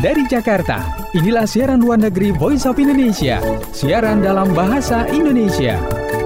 dari Jakarta. Inilah siaran luar negeri Voice of Indonesia, siaran dalam bahasa Indonesia.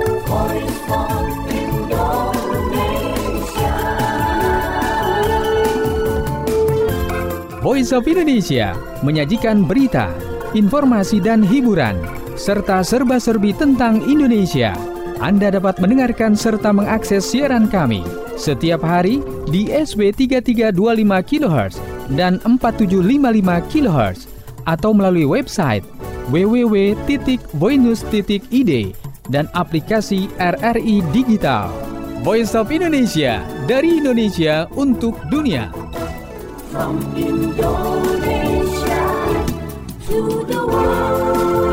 Voice of Indonesia menyajikan berita, informasi dan hiburan, serta serba-serbi tentang Indonesia. Anda dapat mendengarkan serta mengakses siaran kami setiap hari di SW 3325 kHz dan 4755 kHz atau melalui website www.voinews.id dan aplikasi RRI Digital. Voice of Indonesia, dari Indonesia untuk dunia. From Indonesia to the world.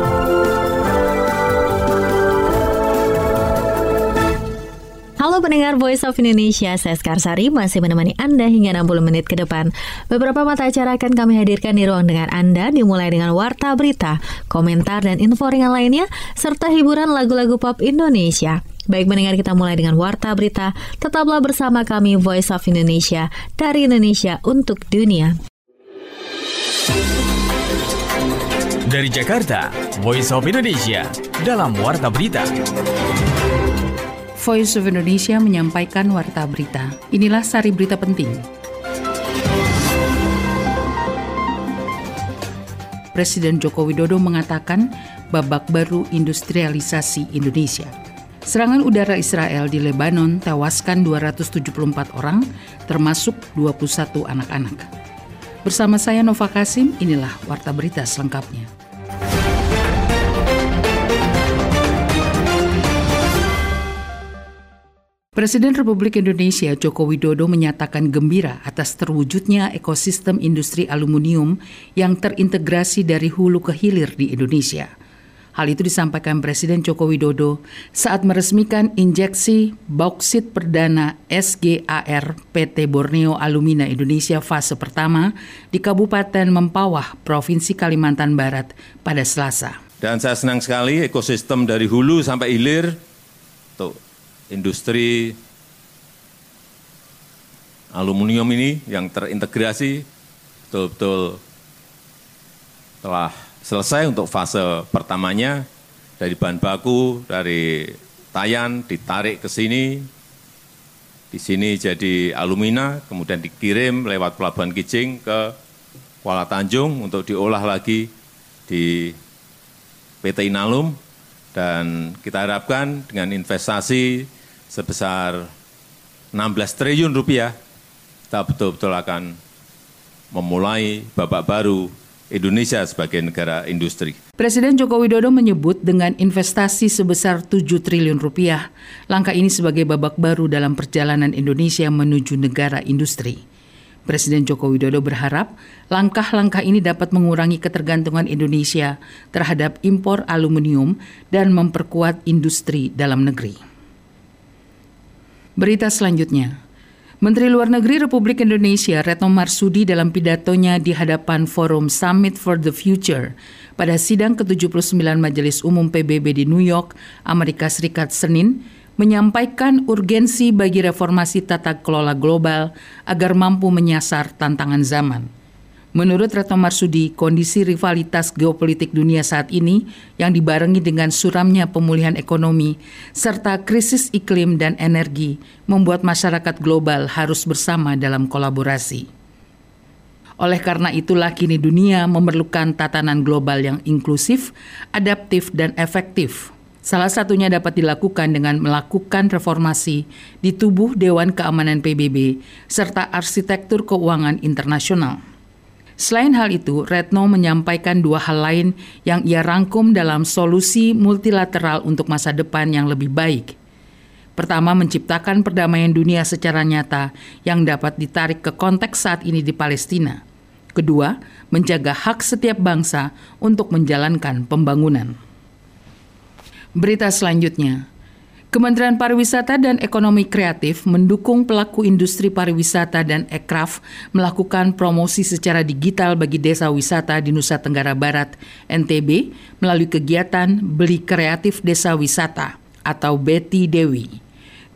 Halo pendengar Voice of Indonesia, saya Skarsari masih menemani Anda hingga 60 menit ke depan. Beberapa mata acara akan kami hadirkan di ruang dengar Anda, dimulai dengan warta berita, komentar dan info ringan lainnya, serta hiburan lagu-lagu pop Indonesia. Baik pendengar, kita mulai dengan warta berita. Tetaplah bersama kami Voice of Indonesia, dari Indonesia untuk dunia. Dari Jakarta, Voice of Indonesia dalam warta berita. Voice of Indonesia menyampaikan warta berita. Inilah sari berita penting. Presiden Joko Widodo mengatakan babak baru industrialisasi Indonesia. Serangan udara Israel di Lebanon tewaskan 274 orang, termasuk 21 anak-anak. Bersama saya Nova Kasim, inilah warta berita selengkapnya. Presiden Republik Indonesia Joko Widodo menyatakan gembira atas terwujudnya ekosistem industri aluminium yang terintegrasi dari hulu ke hilir di Indonesia. Hal itu disampaikan Presiden Joko Widodo saat meresmikan injeksi bauksit perdana SGAR PT Borneo Alumina Indonesia fase pertama di Kabupaten Mempawah, Provinsi Kalimantan Barat pada Selasa. Dan saya senang sekali ekosistem dari hulu sampai hilir untuk industri aluminium ini yang terintegrasi betul-betul telah selesai untuk fase pertamanya, dari bahan baku, dari Tayan ditarik ke sini, di sini jadi alumina, kemudian dikirim lewat Pelabuhan Kijing ke Kuala Tanjung untuk diolah lagi di PT Inalum, dan kita harapkan dengan investasi sebesar 16 triliun rupiah, kita betul-betul akan memulai babak baru Indonesia sebagai negara industri. Presiden Joko Widodo menyebut dengan investasi sebesar 7 triliun rupiah, langkah ini sebagai babak baru dalam perjalanan Indonesia menuju negara industri. Presiden Joko Widodo berharap langkah-langkah ini dapat mengurangi ketergantungan Indonesia terhadap impor aluminium dan memperkuat industri dalam negeri. Berita selanjutnya, Menteri Luar Negeri Republik Indonesia Retno Marsudi dalam pidatonya di hadapan Forum Summit for the Future pada sidang ke-79 Majelis Umum PBB di New York, Amerika Serikat Senin, menyampaikan urgensi bagi reformasi tata kelola global agar mampu menyasar tantangan zaman. Menurut Retno Marsudi, kondisi rivalitas geopolitik dunia saat ini yang dibarengi dengan suramnya pemulihan ekonomi serta krisis iklim dan energi membuat masyarakat global harus bersama dalam kolaborasi. Oleh karena itulah kini dunia memerlukan tatanan global yang inklusif, adaptif, dan efektif. Salah satunya dapat dilakukan dengan melakukan reformasi di tubuh Dewan Keamanan PBB serta arsitektur keuangan internasional. Selain hal itu, Retno menyampaikan dua hal lain yang ia rangkum dalam solusi multilateral untuk masa depan yang lebih baik. Pertama, menciptakan perdamaian dunia secara nyata yang dapat ditarik ke konteks saat ini di Palestina. Kedua, menjaga hak setiap bangsa untuk menjalankan pembangunan. Berita selanjutnya, Kementerian Pariwisata dan Ekonomi Kreatif mendukung pelaku industri pariwisata dan ekraf melakukan promosi secara digital bagi desa wisata di Nusa Tenggara Barat, NTB, melalui kegiatan Beli Kreatif Desa Wisata atau Beti Dewi.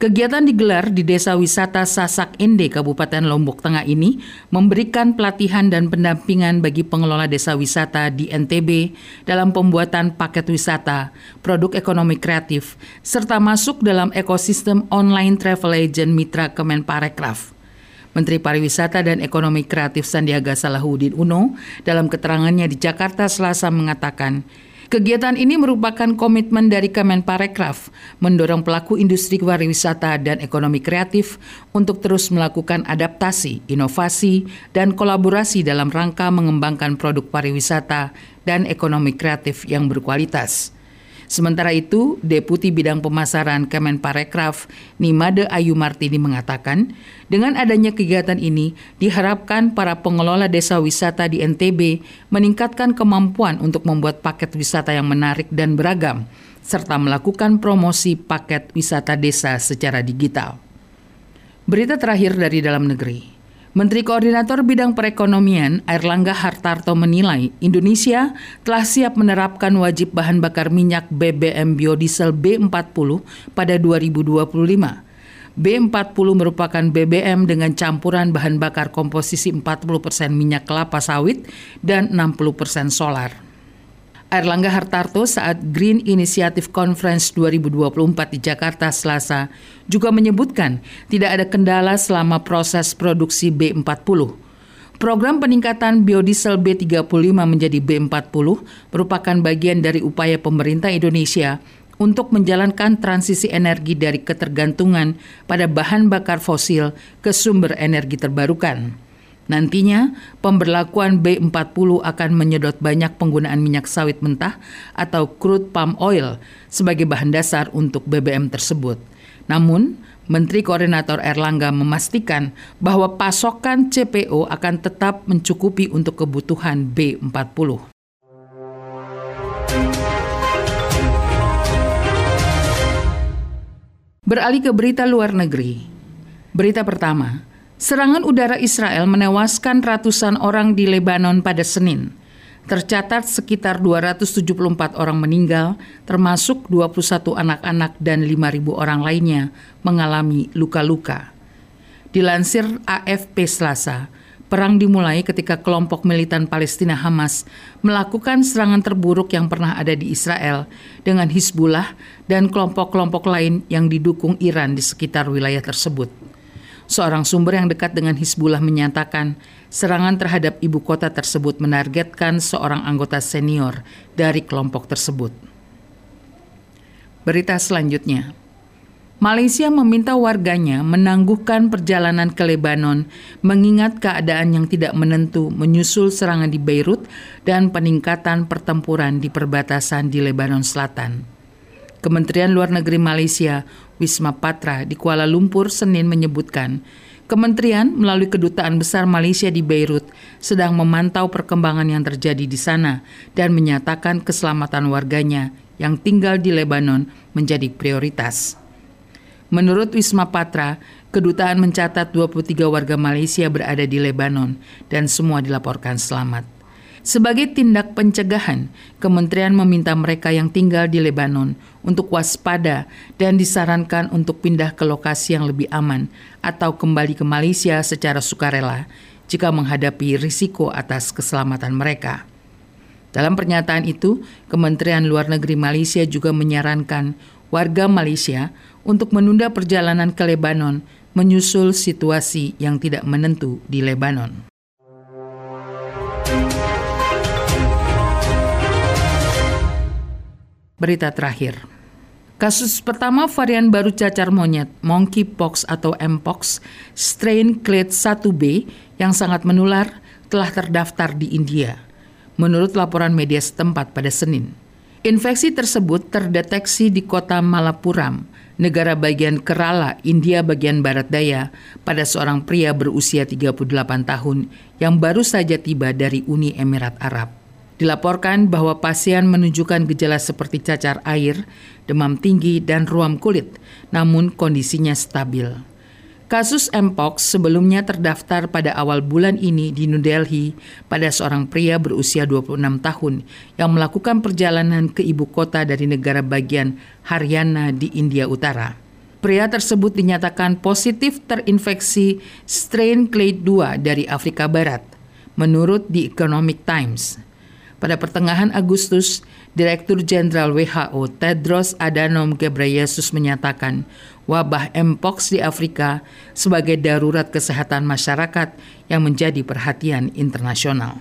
Kegiatan digelar di Desa Wisata Sasak Ende, Kabupaten Lombok Tengah ini memberikan pelatihan dan pendampingan bagi pengelola desa wisata di NTB dalam pembuatan paket wisata, produk ekonomi kreatif, serta masuk dalam ekosistem online travel agent mitra Kemenparekraf. Menteri Pariwisata dan Ekonomi Kreatif Sandiaga Salahuddin Uno dalam keterangannya di Jakarta Selasa mengatakan, kegiatan ini merupakan komitmen dari Kemenparekraf mendorong pelaku industri pariwisata dan ekonomi kreatif untuk terus melakukan adaptasi, inovasi, dan kolaborasi dalam rangka mengembangkan produk pariwisata dan ekonomi kreatif yang berkualitas. Sementara itu, Deputi Bidang Pemasaran Kemenparekraf, Nimade Ayu Martini mengatakan, dengan adanya kegiatan ini, diharapkan para pengelola desa wisata di NTB meningkatkan kemampuan untuk membuat paket wisata yang menarik dan beragam, serta melakukan promosi paket wisata desa secara digital. Berita terakhir dari dalam negeri. Menteri Koordinator Bidang Perekonomian Airlangga Hartarto menilai Indonesia telah siap menerapkan wajib bahan bakar minyak BBM biodiesel B40 pada 2025. B40 merupakan BBM dengan campuran bahan bakar komposisi 40% minyak kelapa sawit dan 60% solar. Airlangga Hartarto saat Green Initiative Conference 2024 di Jakarta Selasa juga menyebutkan tidak ada kendala selama proses produksi B40. Program peningkatan biodiesel B35 menjadi B40 merupakan bagian dari upaya pemerintah Indonesia untuk menjalankan transisi energi dari ketergantungan pada bahan bakar fosil ke sumber energi terbarukan. Nantinya, pemberlakuan B40 akan menyedot banyak penggunaan minyak sawit mentah atau crude palm oil sebagai bahan dasar untuk BBM tersebut. Namun, Menteri Koordinator Airlangga memastikan bahwa pasokan CPO akan tetap mencukupi untuk kebutuhan B40. Beralih ke berita luar negeri. Berita pertama. Serangan udara Israel menewaskan ratusan orang di Lebanon pada Senin. Tercatat sekitar 274 orang meninggal, termasuk 21 anak-anak dan 5.000 orang lainnya mengalami luka-luka. Dilansir AFP Selasa, perang dimulai ketika kelompok militan Palestina Hamas melakukan serangan terburuk yang pernah ada di Israel dengan Hizbullah dan kelompok-kelompok lain yang didukung Iran di sekitar wilayah tersebut. Seorang sumber yang dekat dengan Hizbullah menyatakan serangan terhadap ibu kota tersebut menargetkan seorang anggota senior dari kelompok tersebut. Berita selanjutnya. Malaysia meminta warganya menangguhkan perjalanan ke Lebanon mengingat keadaan yang tidak menentu menyusul serangan di Beirut dan peningkatan pertempuran di perbatasan di Lebanon Selatan. Kementerian Luar Negeri Malaysia, Wisma Patra di Kuala Lumpur Senin menyebutkan, Kementerian melalui Kedutaan Besar Malaysia di Beirut sedang memantau perkembangan yang terjadi di sana dan menyatakan keselamatan warganya yang tinggal di Lebanon menjadi prioritas. Menurut Wisma Patra, kedutaan mencatat 23 warga Malaysia berada di Lebanon dan semua dilaporkan selamat. Sebagai tindak pencegahan, Kementerian meminta mereka yang tinggal di Lebanon untuk waspada dan disarankan untuk pindah ke lokasi yang lebih aman atau kembali ke Malaysia secara sukarela jika menghadapi risiko atas keselamatan mereka. Dalam pernyataan itu, Kementerian Luar Negeri Malaysia juga menyarankan warga Malaysia untuk menunda perjalanan ke Lebanon menyusul situasi yang tidak menentu di Lebanon. Berita terakhir. Kasus pertama varian baru cacar monyet, monkeypox atau mpox, strain clade 1B yang sangat menular telah terdaftar di India, menurut laporan media setempat pada Senin. Infeksi tersebut terdeteksi di kota Malappuram, negara bagian Kerala, India bagian barat daya, pada seorang pria berusia 38 tahun yang baru saja tiba dari Uni Emirat Arab. Dilaporkan bahwa pasien menunjukkan gejala seperti cacar air, demam tinggi, dan ruam kulit, namun kondisinya stabil. Kasus mpox sebelumnya terdaftar pada awal bulan ini di New Delhi pada seorang pria berusia 26 tahun yang melakukan perjalanan ke ibu kota dari negara bagian Haryana di India Utara. Pria tersebut dinyatakan positif terinfeksi strain clade 2 dari Afrika Barat, menurut The Economic Times. Pada pertengahan Agustus, Direktur Jenderal WHO Tedros Adhanom Ghebreyesus menyatakan wabah Mpox di Afrika sebagai darurat kesehatan masyarakat yang menjadi perhatian internasional.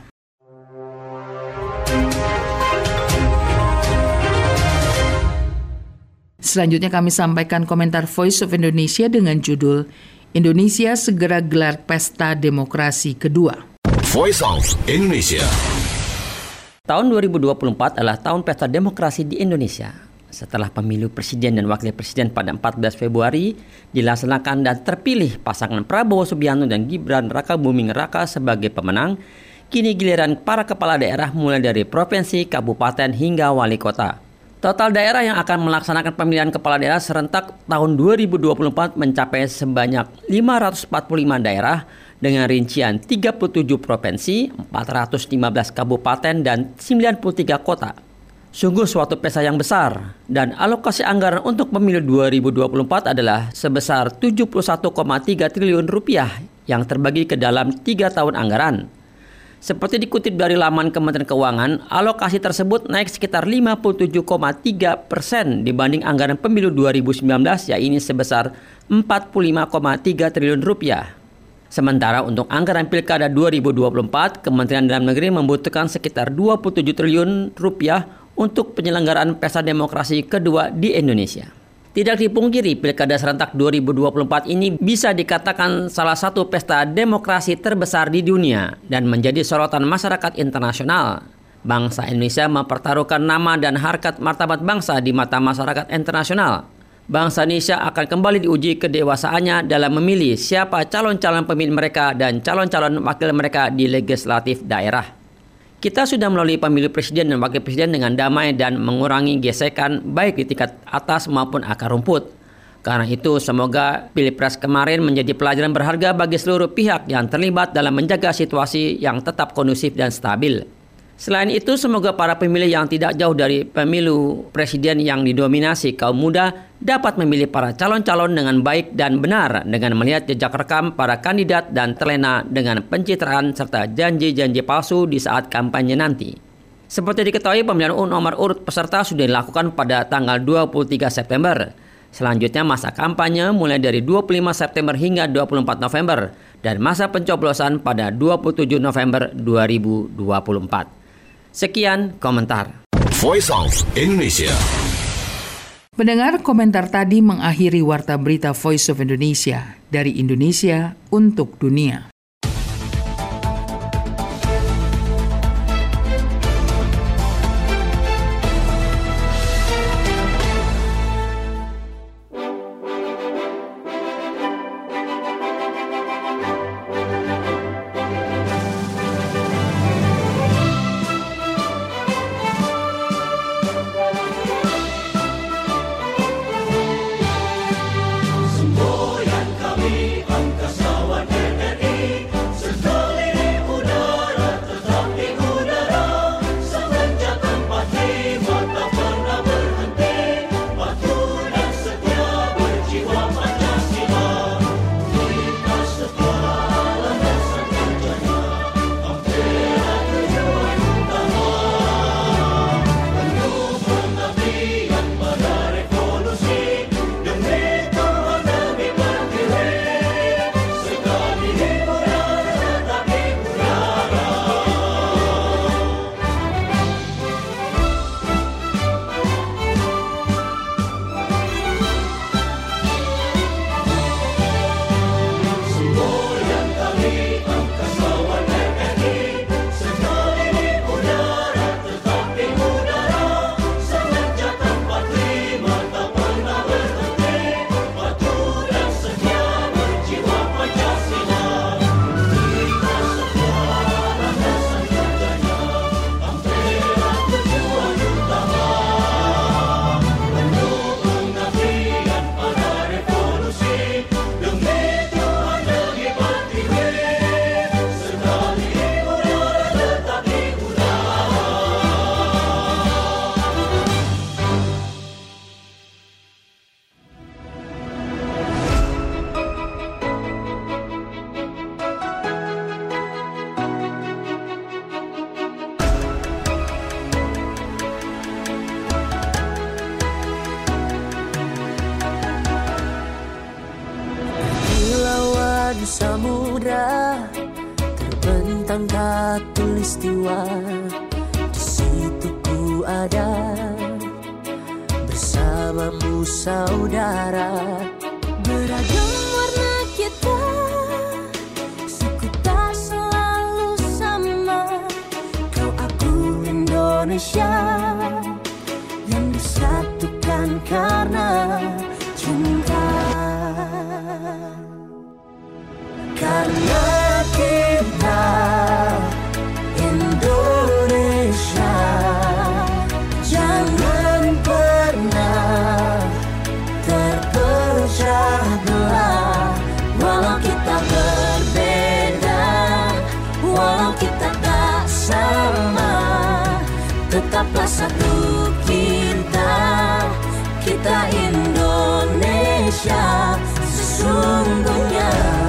Selanjutnya kami sampaikan komentar Voice of Indonesia dengan judul Indonesia segera gelar pesta demokrasi kedua. Voice of Indonesia. Tahun 2024 adalah tahun pesta demokrasi di Indonesia. Setelah pemilu presiden dan wakil presiden pada 14 Februari dilaksanakan dan terpilih pasangan Prabowo Subianto dan Gibran Rakabuming Raka sebagai pemenang, kini giliran para kepala daerah mulai dari provinsi, kabupaten hingga wali kota. Total daerah yang akan melaksanakan pemilihan kepala daerah serentak tahun 2024 mencapai sebanyak 545 daerah dengan rincian 37 provinsi, 415 kabupaten, dan 93 kota. Sungguh suatu pesta yang besar, dan alokasi anggaran untuk pemilu 2024 adalah sebesar 71,3 triliun rupiah yang terbagi ke dalam 3 tahun anggaran. Seperti dikutip dari laman Kementerian Keuangan, alokasi tersebut naik sekitar 57,3% dibanding anggaran pemilu 2019, yaitu sebesar 45,3 triliun rupiah. Sementara untuk anggaran Pilkada 2024, Kementerian Dalam Negeri membutuhkan sekitar 27 triliun rupiah untuk penyelenggaraan pesta demokrasi kedua di Indonesia. Tidak dipungkiri, Pilkada serentak 2024 ini bisa dikatakan salah satu pesta demokrasi terbesar di dunia dan menjadi sorotan masyarakat internasional. Bangsa Indonesia mempertaruhkan nama dan harkat martabat bangsa di mata masyarakat internasional. Bangsa Indonesia akan kembali diuji kedewasaannya dalam memilih siapa calon-calon pemimpin mereka dan calon-calon wakil mereka di legislatif daerah. Kita sudah melalui pemilu presiden dan wakil presiden dengan damai dan mengurangi gesekan baik di tingkat atas maupun akar rumput. Karena itu, semoga Pilpres kemarin menjadi pelajaran berharga bagi seluruh pihak yang terlibat dalam menjaga situasi yang tetap kondusif dan stabil. Selain itu, semoga para pemilih yang tidak jauh dari pemilu presiden yang didominasi kaum muda dapat memilih para calon-calon dengan baik dan benar dengan melihat jejak rekam para kandidat dan terlena dengan pencitraan serta janji-janji palsu di saat kampanye nanti. Seperti diketahui, pemilihan nomor urut peserta sudah dilakukan pada tanggal 23 September. Selanjutnya masa kampanye mulai dari 25 September hingga 24 November dan masa pencoblosan pada 27 November 2024. Sekian komentar. Voice of Indonesia. Pendengar, komentar tadi mengakhiri Warta Berita Voice of Indonesia dari Indonesia untuk dunia. Semboyan kami angkasawan RRI. katulistiwa, di situ ku ada bersamamu saudara. Beragam warna kita, suku tak selalu sama. Kau aku Indonesia yang disatukan karena cinta. Karena kita Indonesia, jangan pernah terpecah belah. Walau kita berbeda, walau kita tak sama, tetaplah satu kita, kita Indonesia sesungguhnya.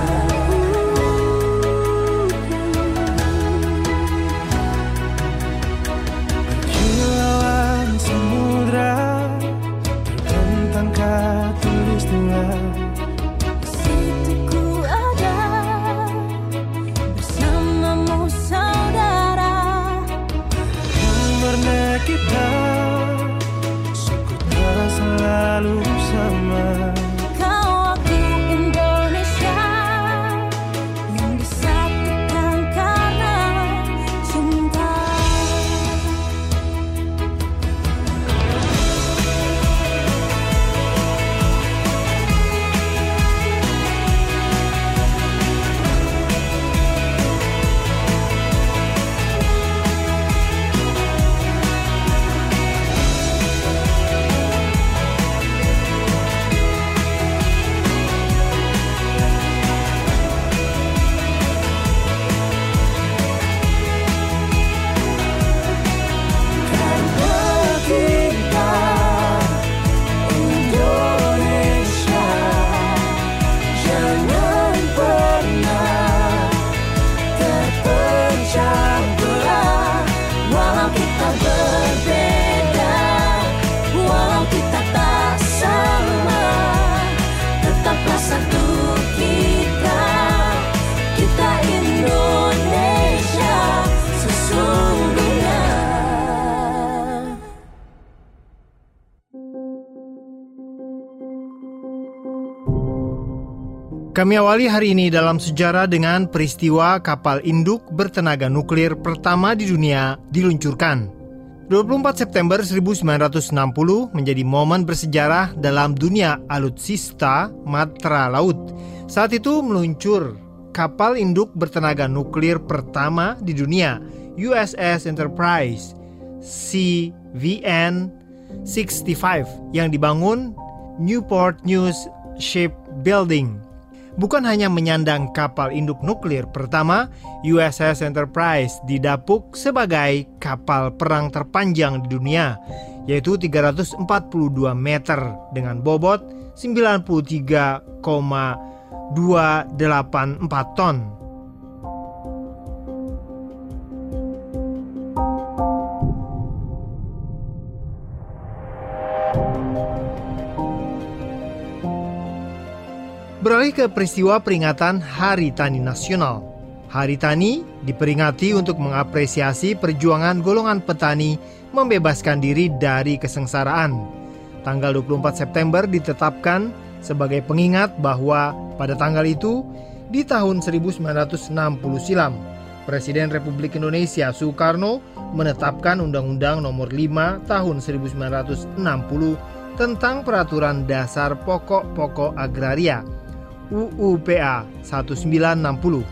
Kami awali hari ini dalam sejarah dengan peristiwa kapal induk bertenaga nuklir pertama di dunia diluncurkan. 24 September 1960 menjadi momen bersejarah dalam dunia alutsista matra laut. Saat itu meluncur kapal induk bertenaga nuklir pertama di dunia, USS Enterprise CVN-65 yang dibangun Newport News Shipbuilding. Bukan hanya menyandang kapal induk nuklir pertama, USS Enterprise didapuk sebagai kapal perang terpanjang di dunia, yaitu 342 meter dengan bobot 93,284 ton. Beralih ke peristiwa peringatan Hari Tani Nasional. Hari Tani diperingati untuk mengapresiasi perjuangan golongan petani membebaskan diri dari kesengsaraan. Tanggal 24 September ditetapkan sebagai pengingat bahwa pada tanggal itu, di tahun 1960 silam, Presiden Republik Indonesia Soekarno menetapkan Undang-Undang Nomor 5 Tahun 1960 tentang Peraturan Dasar Pokok-Pokok Agraria UUPA 1960.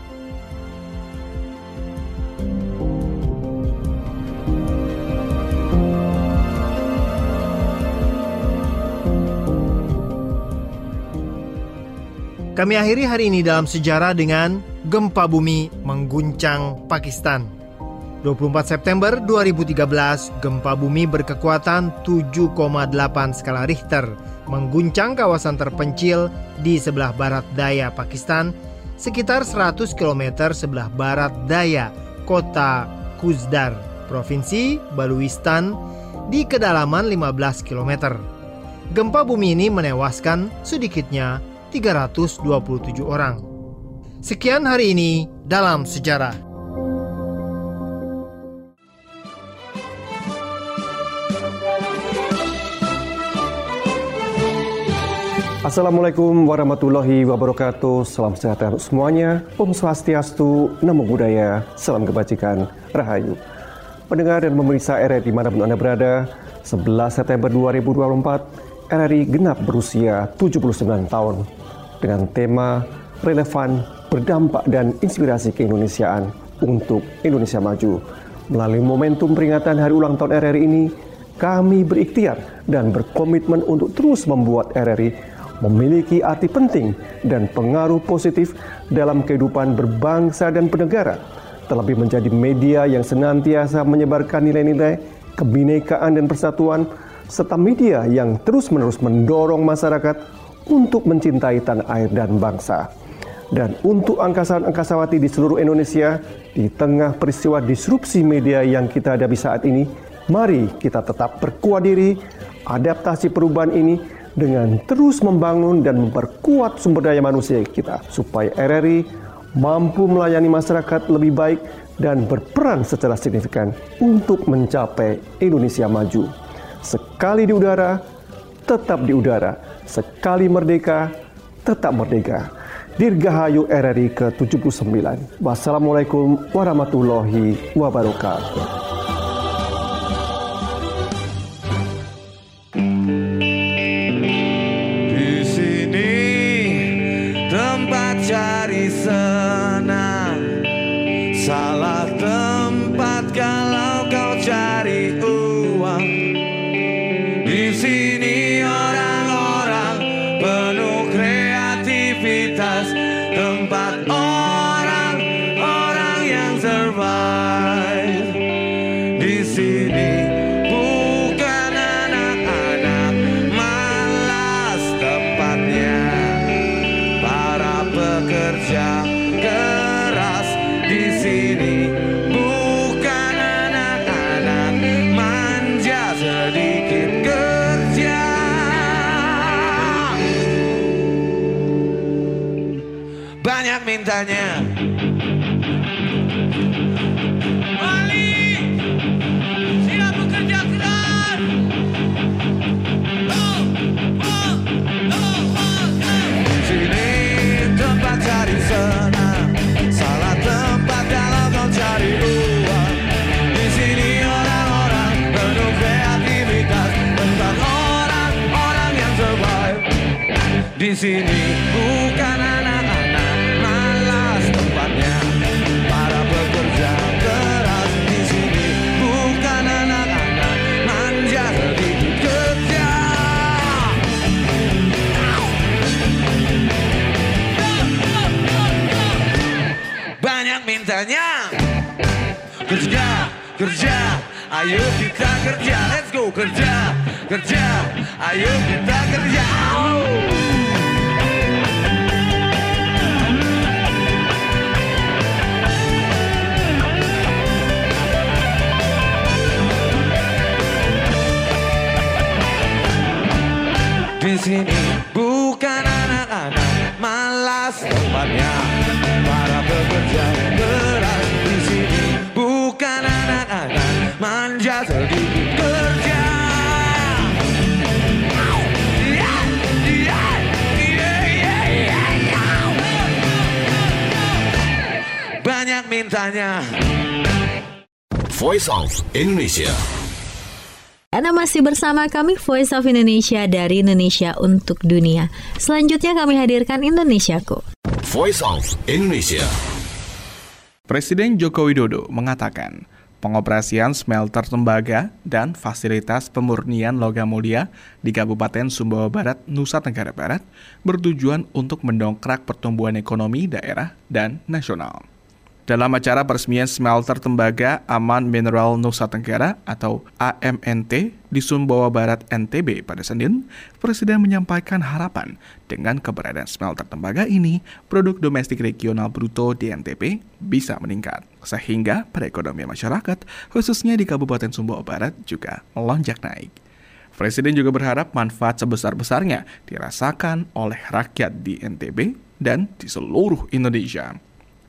Kami akhiri hari ini dalam sejarah dengan gempa bumi mengguncang Pakistan. 24 September 2013, gempa bumi berkekuatan 7,8 skala Richter mengguncang kawasan terpencil di sebelah barat daya Pakistan, sekitar 100 km sebelah barat daya kota Kuzdar, Provinsi Baluistan, di kedalaman 15 km. Gempa bumi ini menewaskan sedikitnya 327 orang. Sekian hari ini dalam sejarah. Assalamualaikum warahmatullahi wabarakatuh. Salam sejahtera untuk semuanya. Om Swastiastu, Namo Buddhaya, salam kebajikan, Rahayu. Pendengar dan pemirsa RRI dimanapun Anda berada, 11 September 2024, RRI genap berusia 79 tahun. Dengan tema relevan, berdampak dan inspirasi keindonesiaan untuk Indonesia Maju. Melalui momentum peringatan hari ulang tahun RRI ini, kami berikhtiar dan berkomitmen untuk terus membuat RRI memiliki arti penting dan pengaruh positif dalam kehidupan berbangsa dan bernegara, terlebih menjadi media yang senantiasa menyebarkan nilai-nilai kebinekaan dan persatuan, serta media yang terus-menerus mendorong masyarakat untuk mencintai tanah air dan bangsa. Dan untuk angkasawan-angkasawati di seluruh Indonesia, di tengah peristiwa disrupsi media yang kita hadapi saat ini, mari kita tetap berkuat diri, adaptasi perubahan ini, dengan terus membangun dan memperkuat sumber daya manusia kita, supaya RRI mampu melayani masyarakat lebih baik dan berperan secara signifikan untuk mencapai Indonesia Maju. Sekali di udara, tetap di udara. Sekali merdeka, tetap merdeka. Dirgahayu RRI ke-79. Wassalamualaikum warahmatullahi wabarakatuh. Cari senang, salah tempat kalau kau cari uang. Di sini orang-orang penuh kreativitas, tempat orang-orang yang survive. Di sini bukan anak-anak malas tempatnya, pekerja keras. Di sini bukan anak-anak manja sedikit kerja. Banyak mintanya. Balik, siap bekerja keras. Sini tempat cari senang, salah tempat kalau kau cari uang. Di sini orang-orang penuh kreativitas, tempat orang-orang yang survive. Di sini bukan anak-anak malas tempatnya, para pekerja keras. Di sini bukan anak-anak manja sedikit kerja. Banyak mintanya. Kerja, kerja, ayo kita kerja. Let's go kerja, kerja, ayo kita kerja. Di sini bukan anak-anak malas tempatnya, para pekerja keras. Di sini bukan anak-anak manja sedikit kerja. Banyak mintanya. Voice of Indonesia. Anda masih bersama kami Voice of Indonesia dari Indonesia untuk Dunia. Selanjutnya kami hadirkan Indonesiaku. Voice of Indonesia. Presiden Joko Widodo mengatakan pengoperasian smelter tembaga dan fasilitas pemurnian logam mulia di Kabupaten Sumbawa Barat, Nusa Tenggara Barat bertujuan untuk mendongkrak pertumbuhan ekonomi daerah dan nasional. Dalam acara peresmian smelter tembaga Aman Mineral Nusa Tenggara atau AMNT di Sumbawa Barat NTB pada Senin, Presiden menyampaikan harapan dengan keberadaan smelter tembaga ini, produk domestik regional bruto di NTB bisa meningkat, sehingga perekonomian masyarakat, khususnya di Kabupaten Sumbawa Barat juga melonjak naik. Presiden juga berharap manfaat sebesar-besarnya dirasakan oleh rakyat di NTB dan di seluruh Indonesia.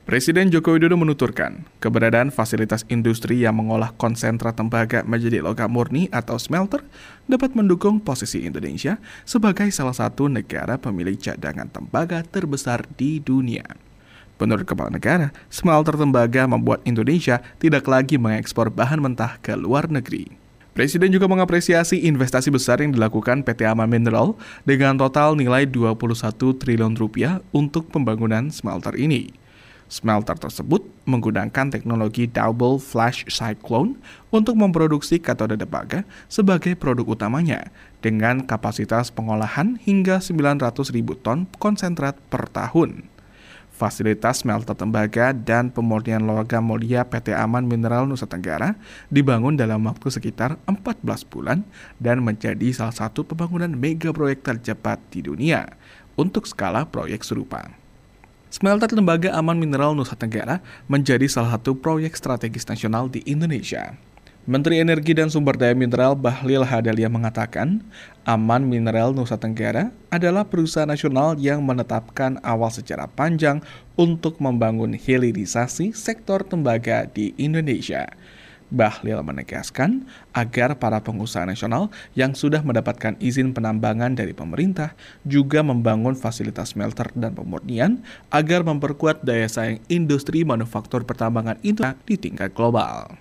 Presiden Joko Widodo menuturkan, keberadaan fasilitas industri yang mengolah konsentrat tembaga menjadi logam murni atau smelter dapat mendukung posisi Indonesia sebagai salah satu negara pemilik cadangan tembaga terbesar di dunia. Menurut Kepala Negara, smelter tembaga membuat Indonesia tidak lagi mengekspor bahan mentah ke luar negeri. Presiden juga mengapresiasi investasi besar yang dilakukan PT Aman Mineral dengan total nilai 21 triliun rupiah untuk pembangunan smelter ini. Smelter tersebut menggunakan teknologi double flash cyclone untuk memproduksi katode tembaga sebagai produk utamanya dengan kapasitas pengolahan hingga 900.000 ton konsentrat per tahun. Fasilitas smelter tembaga dan pemurnian logam mulia PT Aman Mineral Nusa Tenggara dibangun dalam waktu sekitar 14 bulan dan menjadi salah satu pembangunan mega proyek tercepat di dunia untuk skala proyek serupa. Smelter tembaga Aman Mineral Nusa Tenggara menjadi salah satu proyek strategis nasional di Indonesia. Menteri Energi dan Sumber Daya Mineral Bahlil Lahadalia mengatakan, Aman Mineral Nusa Tenggara adalah perusahaan nasional yang menetapkan awal secara panjang untuk membangun hilirisasi sektor tembaga di Indonesia. Bahlil menegaskan agar para pengusaha nasional yang sudah mendapatkan izin penambangan dari pemerintah juga membangun fasilitas smelter dan pemurnian agar memperkuat daya saing industri manufaktur pertambangan itu di tingkat global.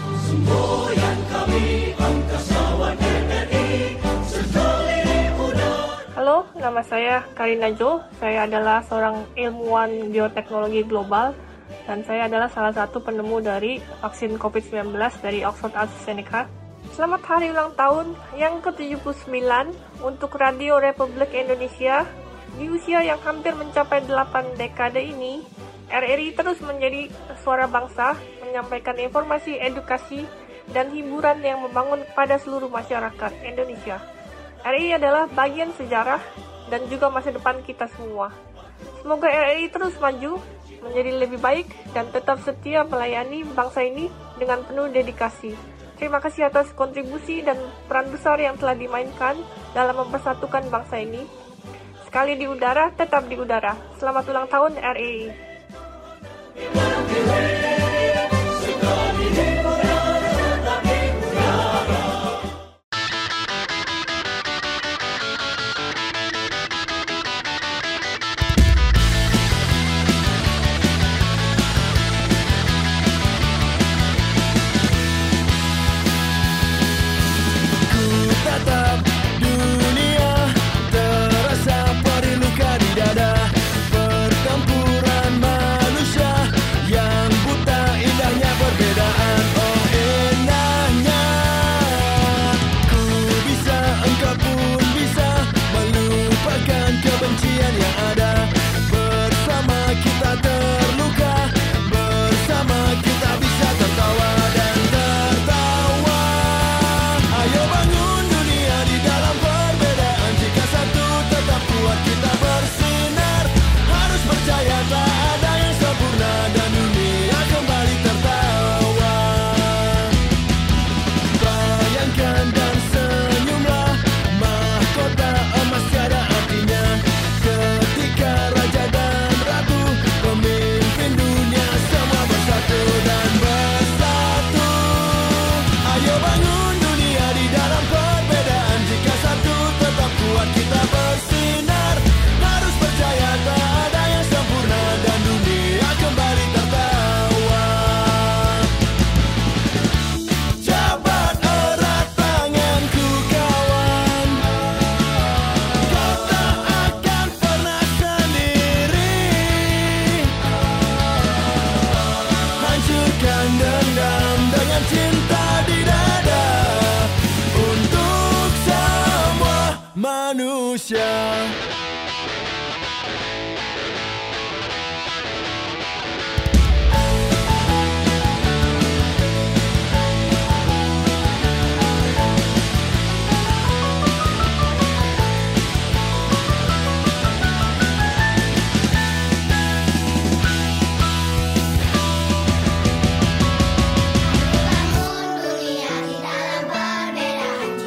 Halo, nama saya Karina Jo. Saya adalah seorang ilmuwan bioteknologi global dan saya adalah salah satu penemu dari vaksin COVID-19 dari Oxford AstraZeneca. Selamat hari ulang tahun yang ke-79 untuk Radio Republik Indonesia. Di usia yang hampir mencapai 8 dekade ini, RRI terus menjadi suara bangsa, menyampaikan informasi, edukasi, dan hiburan yang membangun pada seluruh masyarakat Indonesia. RRI adalah bagian sejarah dan juga masa depan kita semua. Semoga RRI terus maju, menjadi lebih baik, dan tetap setia melayani bangsa ini dengan penuh dedikasi. Terima kasih atas kontribusi dan peran besar yang telah dimainkan dalam mempersatukan bangsa ini. Sekali di udara, tetap di udara. Selamat ulang tahun RRI.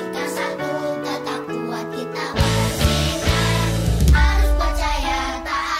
Harus percaya tak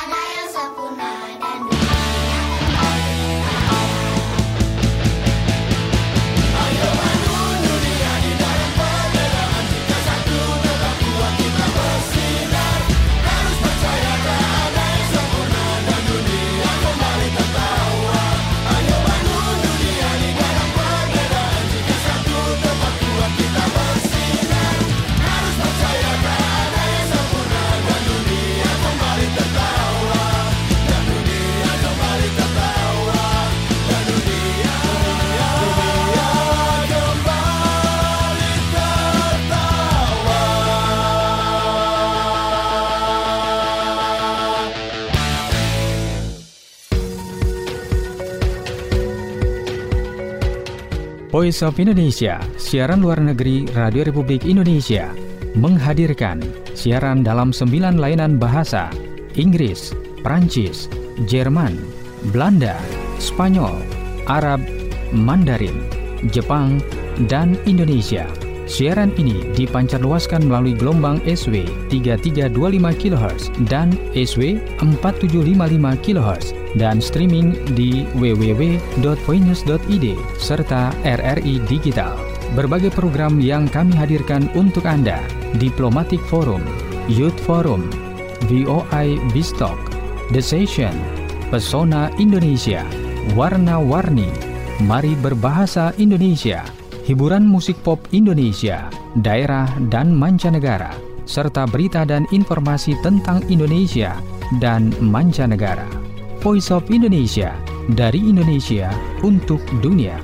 Voice of Indonesia, siaran luar negeri Radio Republik Indonesia, menghadirkan siaran dalam 9 layanan bahasa: Inggris, Prancis, Jerman, Belanda, Spanyol, Arab, Mandarin, Jepang, dan Indonesia. Siaran ini dipancarluaskan melalui gelombang SW 3325 kHz dan SW 4755 kHz dan streaming di www.voinews.id serta RRI Digital. Berbagai program yang kami hadirkan untuk Anda: Diplomatic Forum, Youth Forum, VOI Bistalk, The Session, Pesona Indonesia, Warna-Warni, Mari Berbahasa Indonesia, hiburan musik pop Indonesia, daerah dan mancanegara, serta berita dan informasi tentang Indonesia dan mancanegara. Voice of Indonesia, dari Indonesia untuk dunia.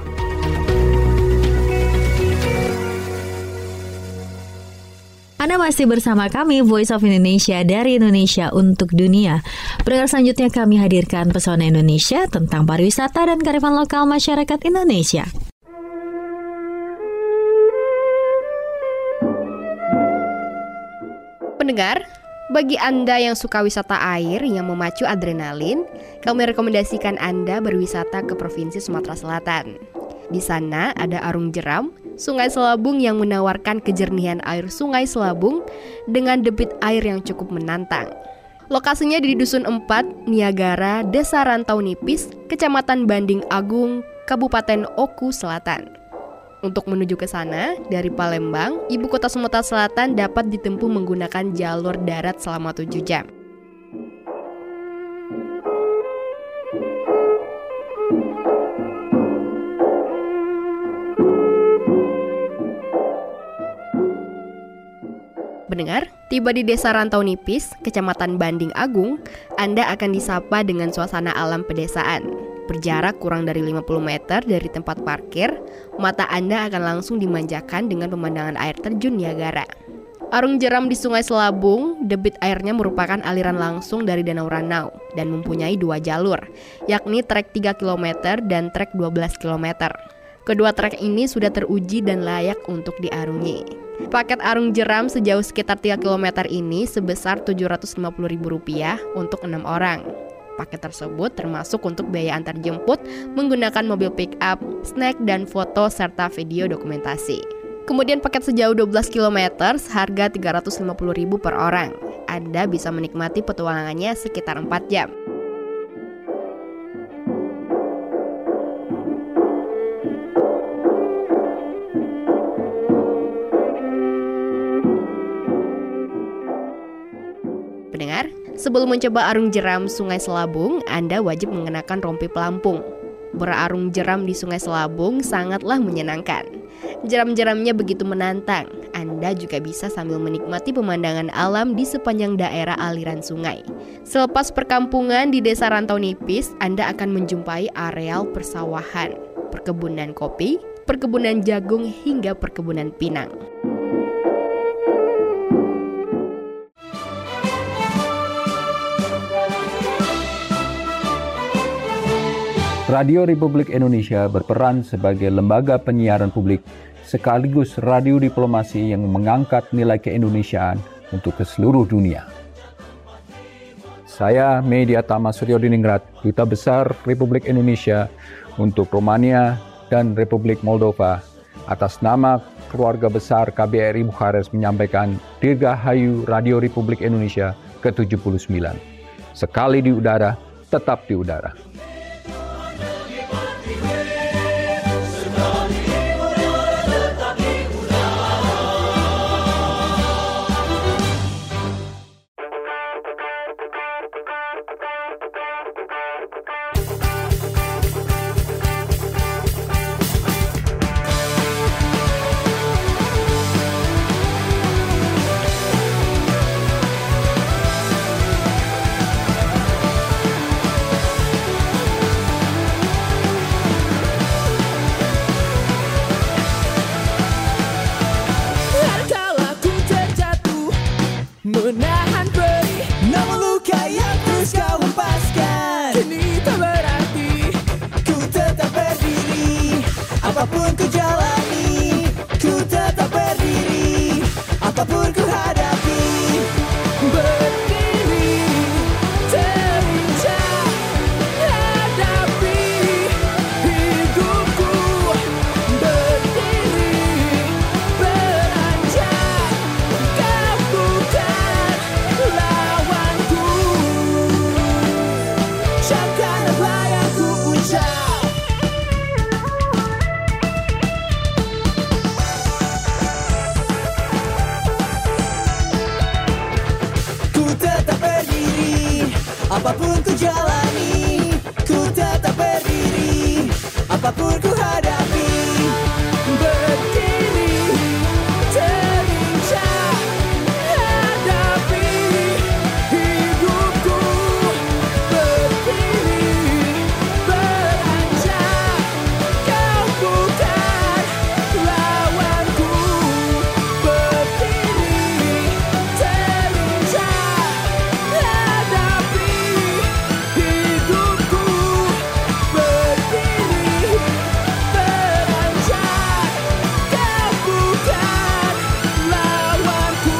Anda masih bersama kami, Voice of Indonesia, dari Indonesia untuk dunia. Pendengar, selanjutnya kami hadirkan Pesona Indonesia tentang pariwisata dan kearifan lokal masyarakat Indonesia. Pendengar, bagi Anda yang suka wisata air yang memacu adrenalin, kami rekomendasikan Anda berwisata ke Provinsi Sumatera Selatan. Di sana ada Arung Jeram, Sungai Selabung yang menawarkan kejernihan air Sungai Selabung dengan debit air yang cukup menantang. Lokasinya di Dusun 4, Niagara, Desa Rantau Nipis, Kecamatan Banding Agung, Kabupaten Oku Selatan. Untuk menuju ke sana, dari Palembang, ibu kota Sumatera Selatan dapat ditempuh menggunakan jalur darat selama 7 jam. Pendengar, tiba di Desa Rantau Nipis, Kecamatan Banding Agung, Anda akan disapa dengan suasana alam pedesaan. Berjarak kurang dari 50 meter dari tempat parkir, mata Anda akan langsung dimanjakan dengan pemandangan air terjun Niagara. Arung Jeram di Sungai Selabung, debit airnya merupakan aliran langsung dari Danau Ranau dan mempunyai 2 jalur, yakni trek 3 km dan trek 12 km. Kedua trek ini sudah teruji dan layak untuk diarungi. Paket Arung Jeram sejauh sekitar 3 km ini sebesar Rp750.000 untuk 6 orang. Paket tersebut termasuk untuk biaya antar jemput menggunakan mobil pick-up, snack, dan foto serta video dokumentasi. Kemudian paket sejauh 12 km seharga Rp350.000 per orang. Anda bisa menikmati petualangannya sekitar 4 jam. Pendengar, sebelum mencoba arung jeram Sungai Selabung, Anda wajib mengenakan rompi pelampung. Berarung jeram di Sungai Selabung sangatlah menyenangkan. Jeram-jeramnya begitu menantang. Anda juga bisa sambil menikmati pemandangan alam di sepanjang daerah aliran sungai. Selepas perkampungan di Desa Rantau Nipis, Anda akan menjumpai areal persawahan, perkebunan kopi, perkebunan jagung, hingga perkebunan pinang. Radio Republik Indonesia berperan sebagai lembaga penyiaran publik sekaligus radio diplomasi yang mengangkat nilai keindonesiaan untuk ke seluruh dunia. Saya Media Tama Suryodiningrat, Duta Besar Republik Indonesia untuk Romania dan Republik Moldova, atas nama keluarga besar KBRI Bukares menyampaikan Dirgahayu Radio Republik Indonesia ke-79. Sekali di udara, tetap di udara. tetap berdiri, apapun ku jalani. Ku tetap berdiri, apapun ku hadapi. Berdiri, terlincah, hadapi hidupku. Berdiri, beranjak, kau bukan lawanku. Berdiri, terlincah, hadapi hidupku. Berdiri, beranjak, kau bukan lawanku.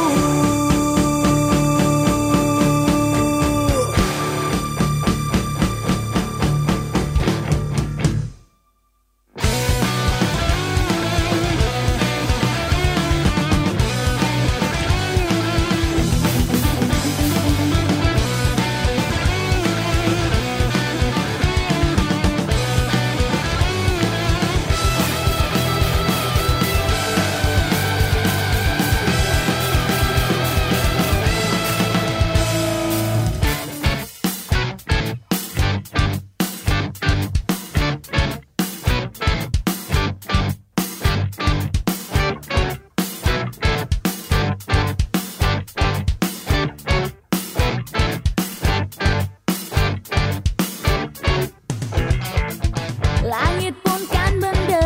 Langit pun kan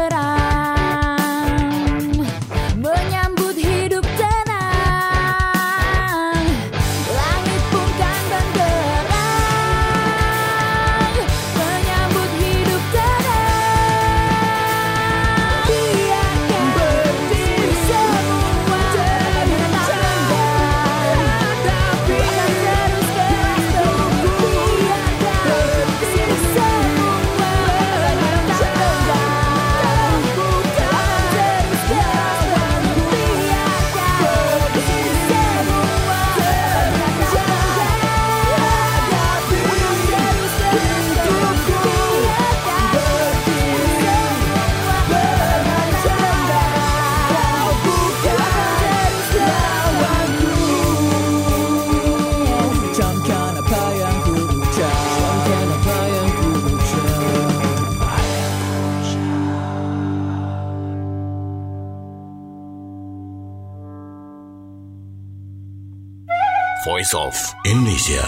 benderang, menyambut hidup tenang. Langit pun kan benderang, menyambut hidup tenang. Biarkan berdiri semua tertanda, hadapi akan terus keras tumbuh. Biarkan berdiri semua camkan apa yang ku ucap, camkan apa yang ku ucap. Voice of Indonesia.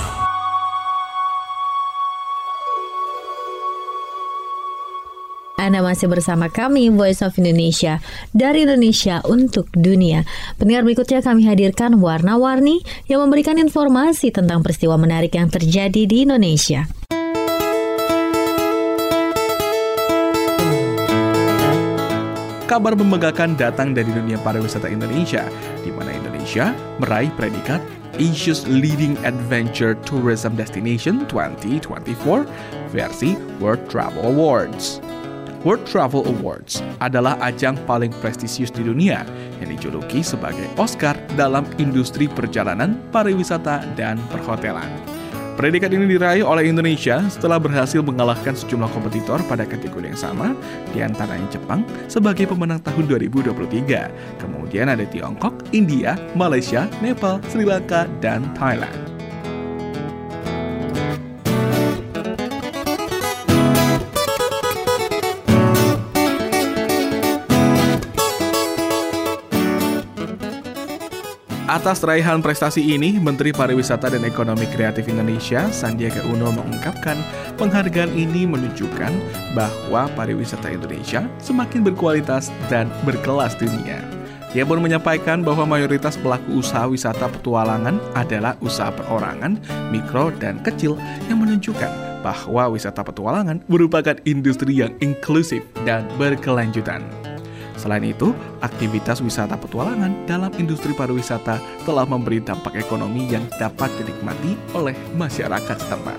Anda masih bersama kami Voice of Indonesia dari Indonesia untuk dunia. Pendengar, berikutnya kami hadirkan warna-warni yang memberikan informasi tentang peristiwa menarik yang terjadi di Indonesia. Kabar membanggakan datang dari dunia pariwisata Indonesia, di mana Indonesia meraih predikat Asia's Leading Adventure Tourism Destination 2024 versi World Travel Awards. World Travel Awards adalah ajang paling prestisius di dunia yang dijuluki sebagai Oscar dalam industri perjalanan, pariwisata, dan perhotelan. Predikat ini diraih oleh Indonesia setelah berhasil mengalahkan sejumlah kompetitor pada kategori yang sama, di antaranya Jepang sebagai pemenang tahun 2023. Kemudian ada Tiongkok, India, Malaysia, Nepal, Sri Lanka, dan Thailand. Atas raihan prestasi ini, Menteri Pariwisata dan Ekonomi Kreatif Indonesia, Sandiaga Uno, mengungkapkan penghargaan ini menunjukkan bahwa pariwisata Indonesia semakin berkualitas dan berkelas dunia. Ia pun menyampaikan bahwa mayoritas pelaku usaha wisata petualangan adalah usaha perorangan, mikro, dan kecil, yang menunjukkan bahwa wisata petualangan merupakan industri yang inklusif dan berkelanjutan. Selain itu, aktivitas wisata petualangan dalam industri pariwisata telah memberi dampak ekonomi yang dapat dinikmati oleh masyarakat setempat.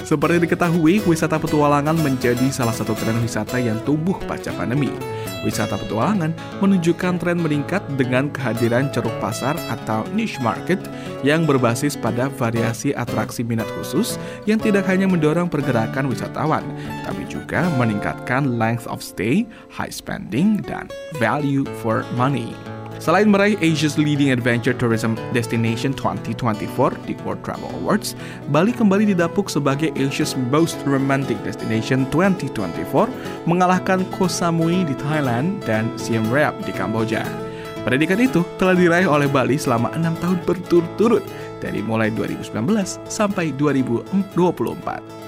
Seperti diketahui, wisata petualangan menjadi salah satu tren wisata yang tumbuh pasca pandemi. Wisata petualangan menunjukkan tren meningkat dengan kehadiran ceruk pasar atau niche market yang berbasis pada variasi atraksi minat khusus yang tidak hanya mendorong pergerakan wisatawan, tapi juga meningkatkan length of stay, high spending, dan value for money. Selain meraih Asia's Leading Adventure Tourism Destination 2024 di World Travel Awards, Bali kembali didapuk sebagai Asia's Most Romantic Destination 2024, mengalahkan Koh Samui di Thailand dan Siem Reap di Kamboja. Predikat itu telah diraih oleh Bali selama 6 tahun berturut-turut, dari mulai 2019 sampai 2024.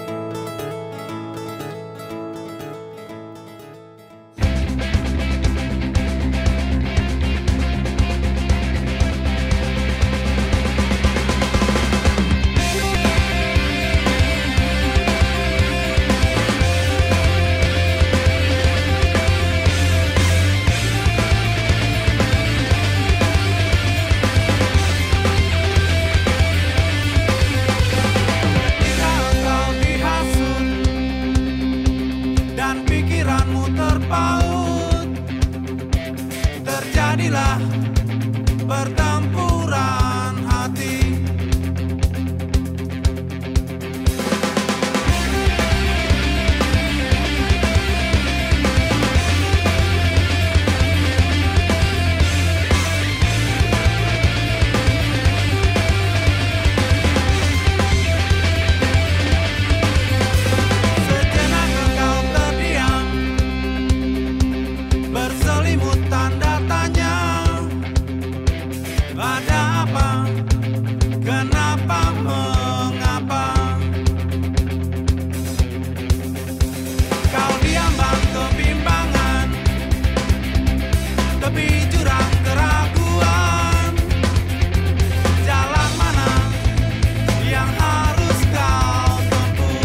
Pertempuran hati. Sejenak engkau terdiam, berselimut tanda tanya. Ada apa? Kenapa? Mengapa? Kau diambang kebimbangan, tepi jurang keraguan. Jalan mana yang harus kau tempuh?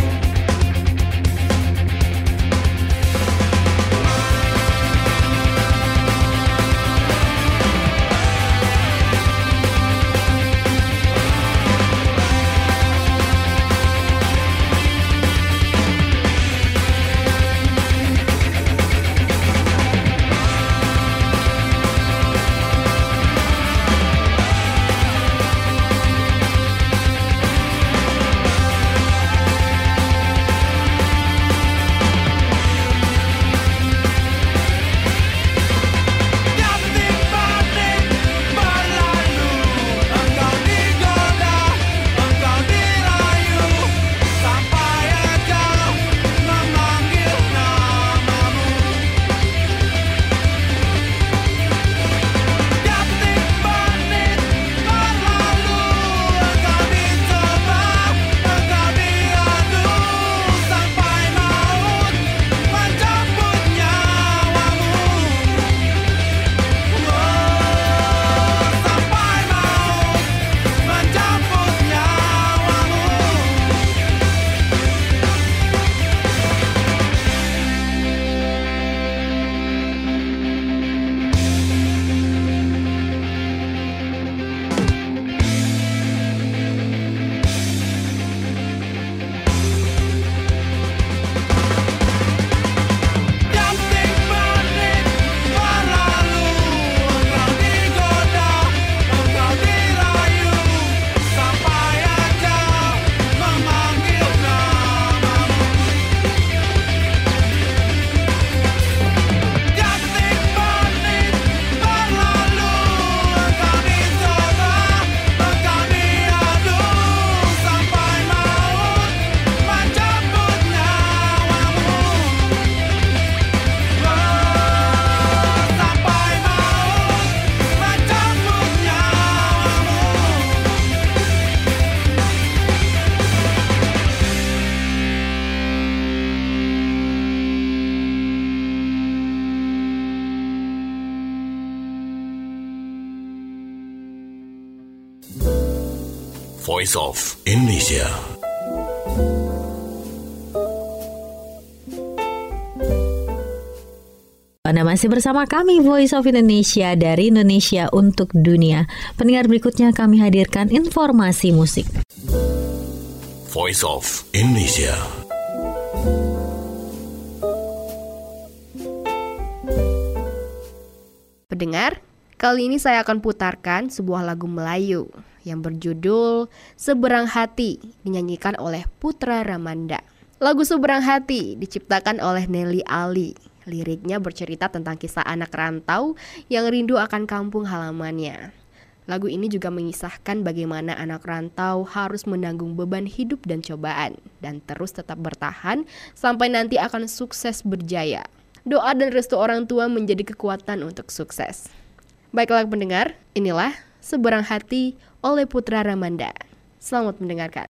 Voice of Indonesia. Anda masih bersama kami Voice of Indonesia dari Indonesia untuk Dunia. Pendengar, berikutnya kami hadirkan informasi musik. Voice of Indonesia. Pendengar, kali ini saya akan putarkan sebuah lagu Melayu yang berjudul Seberang Hati, dinyanyikan oleh Putra Ramanda. Lagu Seberang Hati diciptakan oleh Nelly Ali. Liriknya bercerita tentang kisah anak rantau yang rindu akan kampung halamannya. Lagu ini juga mengisahkan bagaimana anak rantau harus menanggung beban hidup dan cobaan, dan terus tetap bertahan sampai nanti akan sukses berjaya. Doa dan restu orang tua menjadi kekuatan untuk sukses. Baiklah pendengar, inilah Seberang Hati oleh Putra Ramanda. Selamat mendengarkan.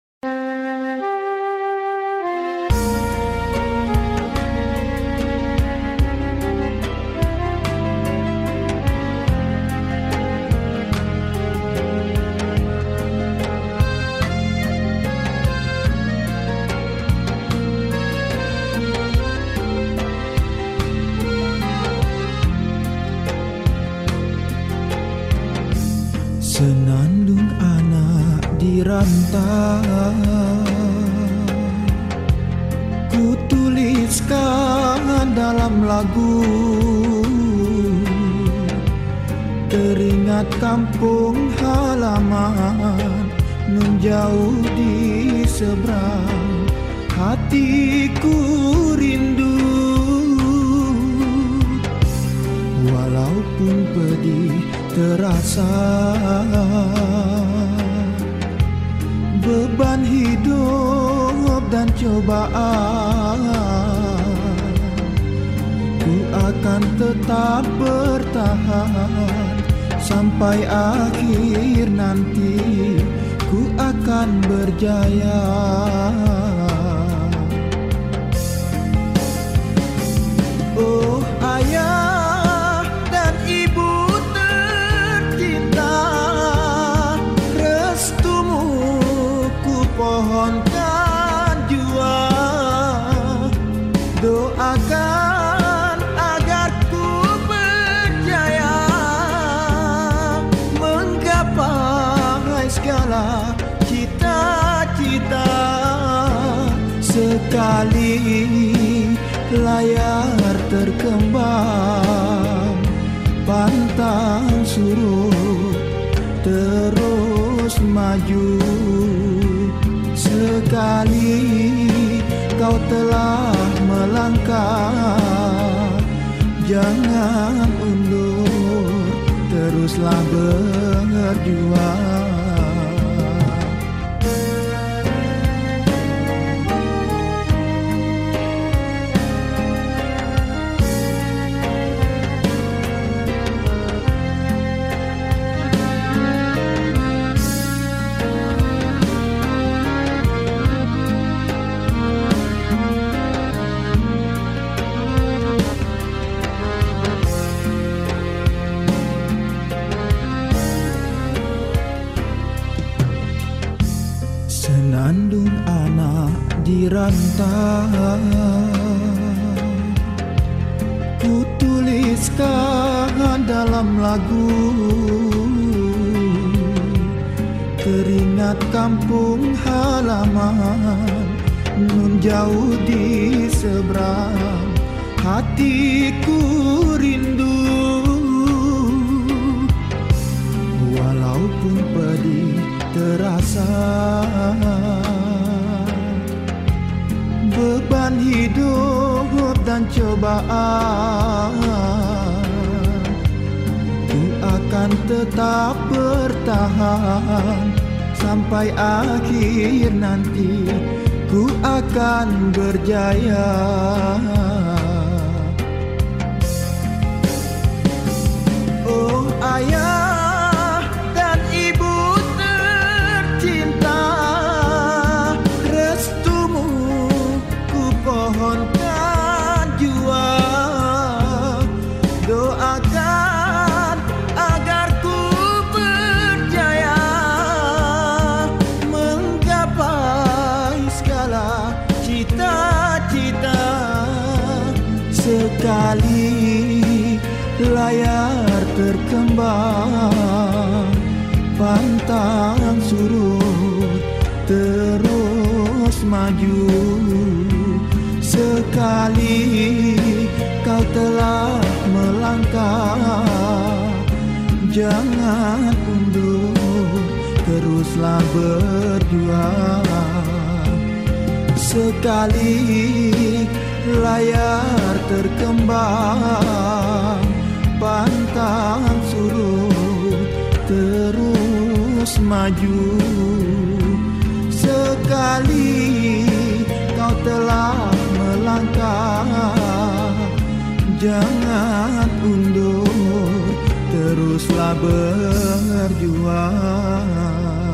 Senandung anak dirantau, ku tuliskan dalam lagu. Teringat kampung halaman nun jauh di seberang, hatiku rindu. Walaupun pedih terasa, beban hidup dan cobaan, ku akan tetap bertahan sampai akhir nanti, ku akan berjaya. Oh ayah dan ibu tercinta, restumu ku pohonkan jua. Doakan agar ku berjaya menggapai segala cita-cita. Sekali layar terkembang, pantang surut terus maju. Sekali kau telah melangkah, jangan undur, teruslah berjuang. Senandung anak dirantau, ku tuliskan dalam lagu. Teringat kampung halaman nun jauh di seberang, hatiku rindu. Walaupun pedih terasa, beban hidup dan cobaan, ku akan tetap bertahan sampai akhir nanti, ku akan berjaya. Oh ayah dan ibu tercinta, restumu ku pohonkan jua. Doakan agar ku berjaya menggapai segala cita-cita. Sekali layar terkembang, pantang surut terus terus maju. Sekali kau telah melangkah, jangan undur, teruslah berjuang. Sekali layar terkembang, pantang surut, terus maju. Sekali kau telah melangkah, jangan undur, teruslah berjuang.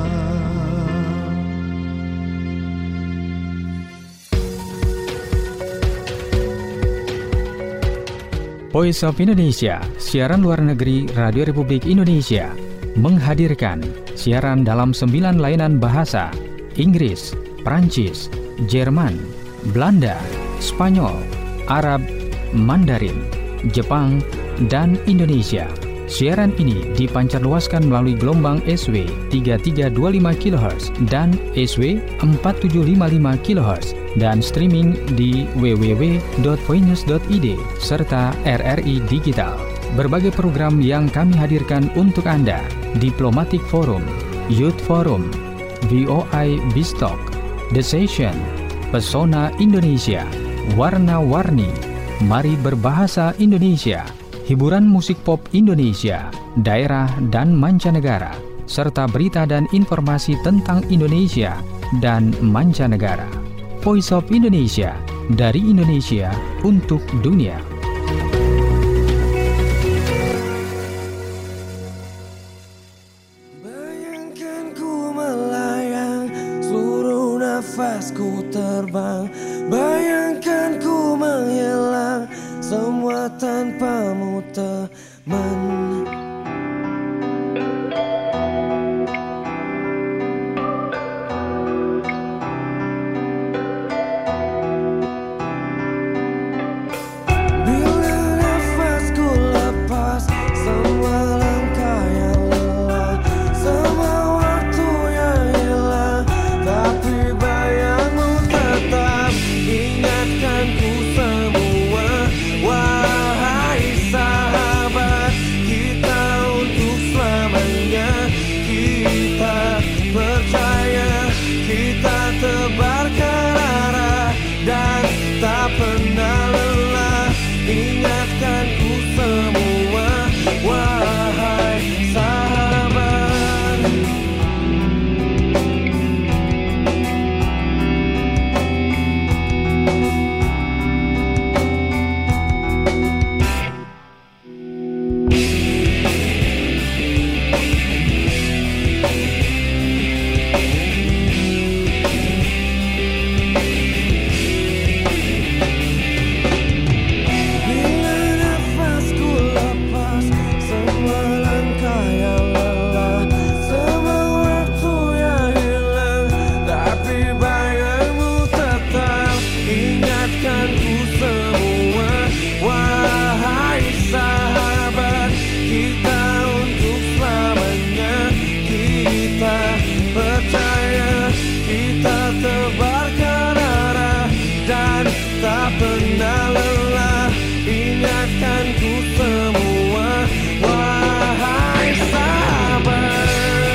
Voice of Indonesia, siaran luar negeri Radio Republik Indonesia, menghadirkan siaran dalam 9 layanan bahasa: Inggris, Prancis, Jerman, Belanda, Spanyol, Arab, Mandarin, Jepang, dan Indonesia. Siaran ini dipancarluaskan melalui gelombang SW 3325 kHz dan SW 4755 kHz dan streaming di www.voinews.id serta RRI Digital. Berbagai program yang kami hadirkan untuk Anda: Diplomatic Forum, Youth Forum, VOI Bistalk, The Session, Pesona Indonesia, Warna-Warni, Mari Berbahasa Indonesia, hiburan musik pop Indonesia, daerah dan mancanegara, serta berita dan informasi tentang Indonesia dan mancanegara. Voice of Indonesia, dari Indonesia untuk dunia. Bayangkan ku melayang, seluruh nafasku terbang. Bayangkan ku menghilang, semua tanpamu teman. Bila nafasku lepas, semua langkah yang lelah, semua waktu yang hilang, tapi bayangmu tetap ingatkanku semua. Wahai sahabat, kita untuk selamanya, kita percaya, kita tebarkan arah dan tak pernah lelah. Ingatkanku semua, wahai sahabat. Bila nafasku lepas, semua langkah yang lelah, semua waktu yang hilang, tapi bayangmu tetap ingatkanku semua. Wahai sahabat, kita untuk selamanya, kita percaya, kita tebarkan arah dan tak pernah lelah. Ingatkanku semua, wahai sahabat,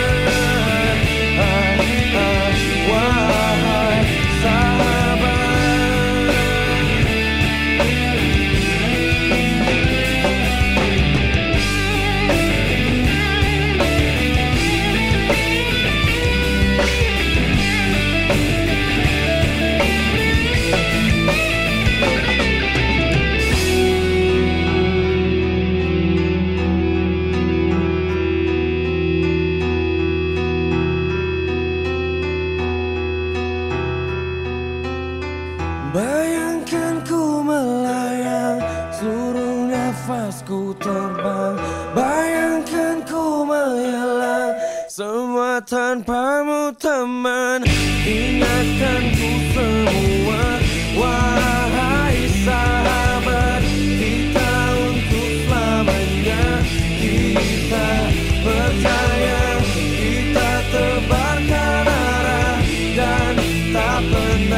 wahai sahabat. Bayangkan ku melayang, seluruh nafasku terbang. Bayangkan ku menghilang, semua tanpamu teman. Ingatkanku semua, wahai sahabat, kita untuk selamanya, kita percaya, kita tebarkan arah dan tak pernah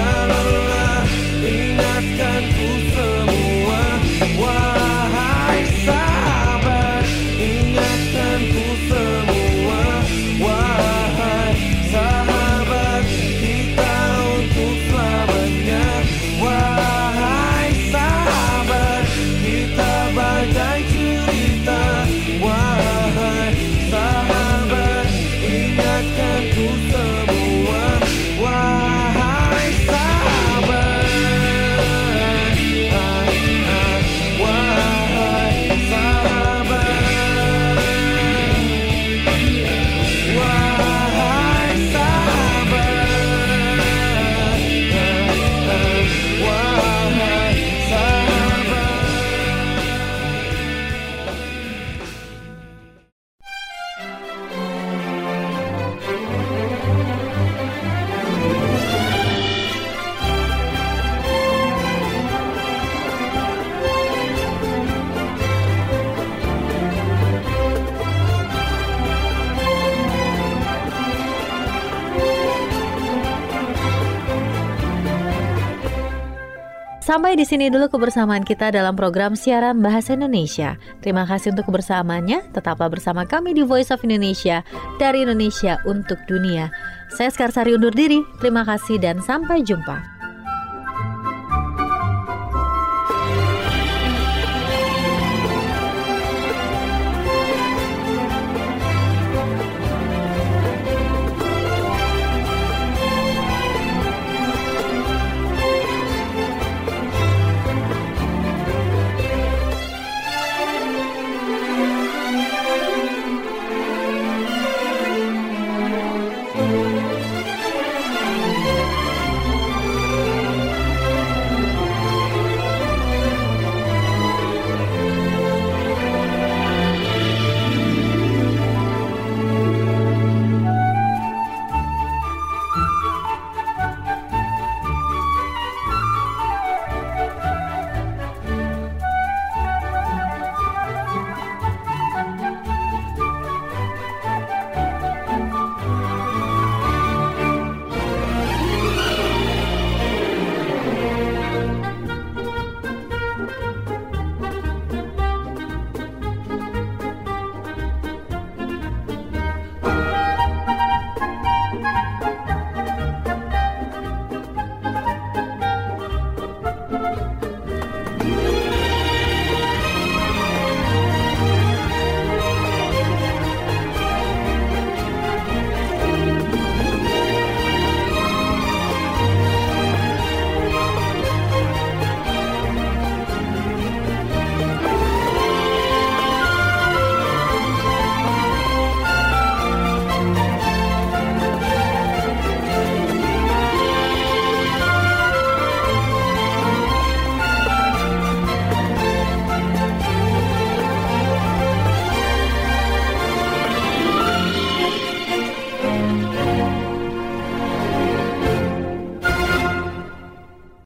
Sampai di sini dulu kebersamaan kita dalam program siaran Bahasa Indonesia. Terima kasih untuk kebersamaannya. Tetaplah bersama kami di Voice of Indonesia, dari Indonesia untuk dunia. Saya Skarsari undur diri. Terima kasih dan sampai jumpa.